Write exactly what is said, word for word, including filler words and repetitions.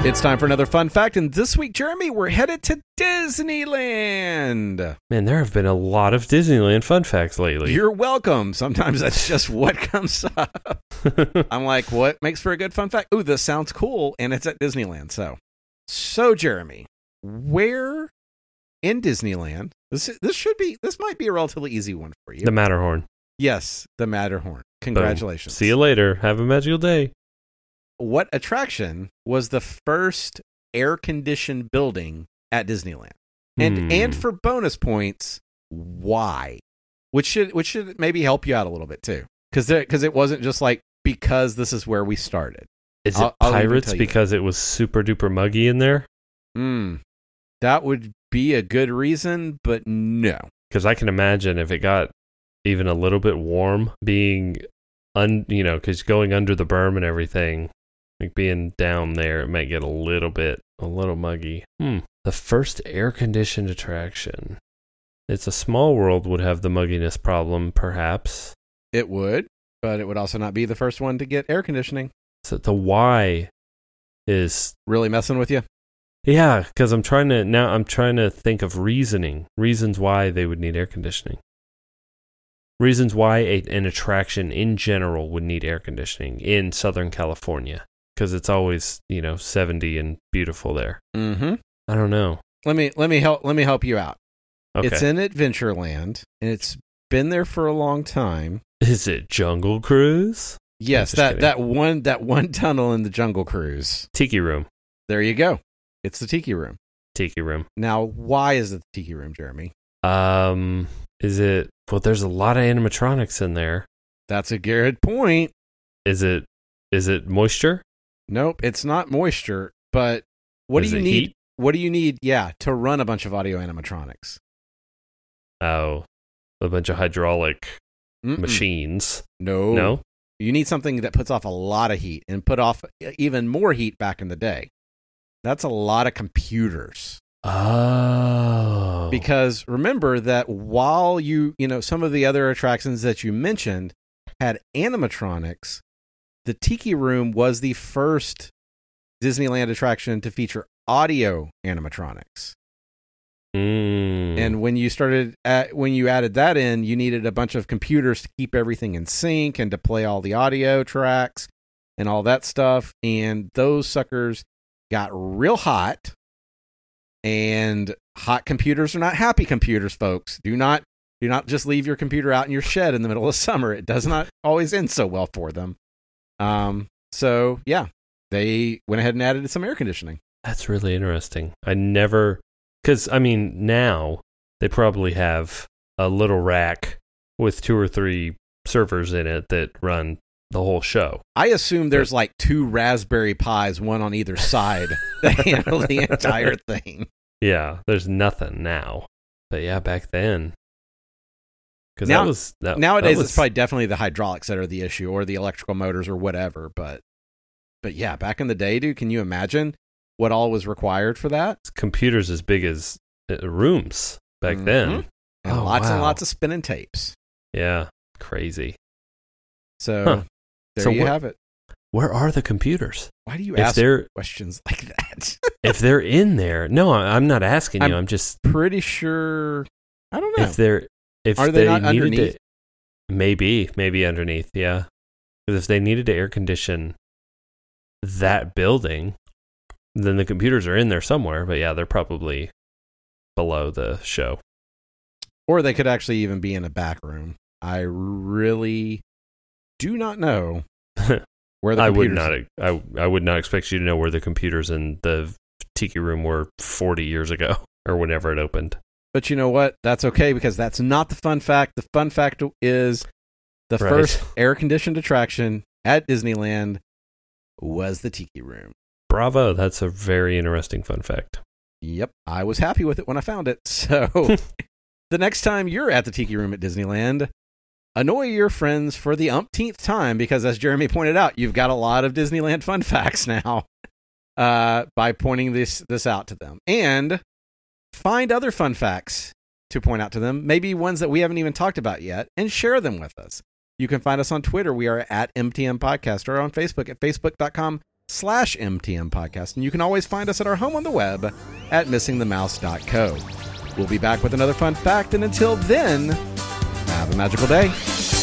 It's time for another fun fact, and this week, Jeremy, we're headed to Disneyland. Man, there have been a lot of Disneyland fun facts lately. You're welcome. Sometimes that's just what comes up. I'm like, what makes for a good fun fact? Ooh, this sounds cool, and it's at Disneyland. So, so Jeremy, where in Disneyland? This this should be this might be a relatively easy one for you. The Matterhorn. Yes, the Matterhorn. Congratulations. Boom. See you later. Have a magical day. What attraction was the first air-conditioned building at Disneyland? And Hmm. and for bonus points, why? Which should which should maybe help you out a little bit too, because because it wasn't just like because this is where we started. Is I'll- it I'll even Pirates tell you because it was super duper muggy in there? Hmm, that would be a good reason, but no. Because I can imagine if it got even a little bit warm, being un you know, because going under the berm and everything, like being down there, it might get a little bit a little muggy. Hmm. The first air conditioned attraction. It's a Small World would have the mugginess problem, perhaps. It would, but it would also not be the first one to get air conditioning. So the why is Really messing with you? yeah, because I'm trying to now. I'm trying to think of reasoning, reasons why they would need air conditioning, reasons why a, an attraction in general would need air conditioning in Southern California, because it's always you know seventy and beautiful there. Mm-hmm. I don't know. Let me let me help let me help you out. Okay, It's in Adventureland, and it's been there for a long time. is it Jungle Cruise? Yes, Just that, kidding. that one that one tunnel in the Jungle Cruise. Tiki Room, There you go. It's the Tiki Room. Tiki Room. Now, why is it the Tiki Room, Jeremy? Um, is it? Well, there's a lot of animatronics in there. That's a good point. Is it? Is it moisture? Nope, it's not moisture. But what Is do you it need? heat? What do you need? Yeah, to run a bunch of audio animatronics. Oh, a bunch of hydraulic Mm-mm. machines. No, No. You need something that puts off a lot of heat and put off even more heat back in the day. That's a lot of computers. Oh. Because remember that while you, you know, some of the other attractions that you mentioned had animatronics, the Tiki Room was the first Disneyland attraction to feature audio animatronics. Mm. And when you started at, when you added that in, you needed a bunch of computers to keep everything in sync and to play all the audio tracks and all that stuff. And those suckers got real hot. And hot computers are not happy computers, folks. Do not do not just leave your computer out in your shed in the middle of summer. It does not always end so well for them. Um. So yeah, they went ahead and added some air conditioning. That's really interesting. I never, because I mean, now they probably have a little rack with two or three servers in it that run the whole show. I assume there's like two Raspberry Pis, one on either side, that handle the entire thing. Yeah, there's nothing now. But yeah, back then. Because Now- that was. That, Nowadays, that was, it's probably definitely the hydraulics that are the issue, or the electrical motors, or whatever. But, but yeah, back in the day, dude, can you imagine what all was required for that? computers as big as uh, rooms back Mhm. then. And Oh, lots and wow. lots of spinning tapes. Yeah, crazy. So Huh. there So you what- have it. Where are the computers? Why do you If ask they're questions like that? if they're in there, no, I- I'm not asking you. I'm- I'm just Pretty sure. I don't know. if they're if Are they not needed underneath? to, maybe maybe underneath, yeah. Because if they needed to air condition that building, then the computers are in there somewhere. But yeah, they're probably below the show. Or they could actually even be in a back room. I really do not know where the I would computers not. I I would not expect you to know where the computers in the Tiki Room were forty years ago or whenever it opened. But you know what? That's okay, because that's not the fun fact. The fun fact is the Right. first air-conditioned attraction at Disneyland was the Tiki Room. Bravo! That's a very interesting fun fact. Yep, I was happy with it when I found it. So the next time you're at the Tiki Room at Disneyland, annoy your friends for the umpteenth time, because as Jeremy pointed out, you've got a lot of Disneyland fun facts now uh, by pointing this this out to them. And find other fun facts to point out to them, maybe ones that we haven't even talked about yet, and share them with us. You can find us on Twitter. We are at M T M Podcast, or on Facebook at facebook.com slash M T M podcast. And you can always find us at our home on the web at missing the mouse dot co. We'll be back with another fun fact, and until then, have a magical day.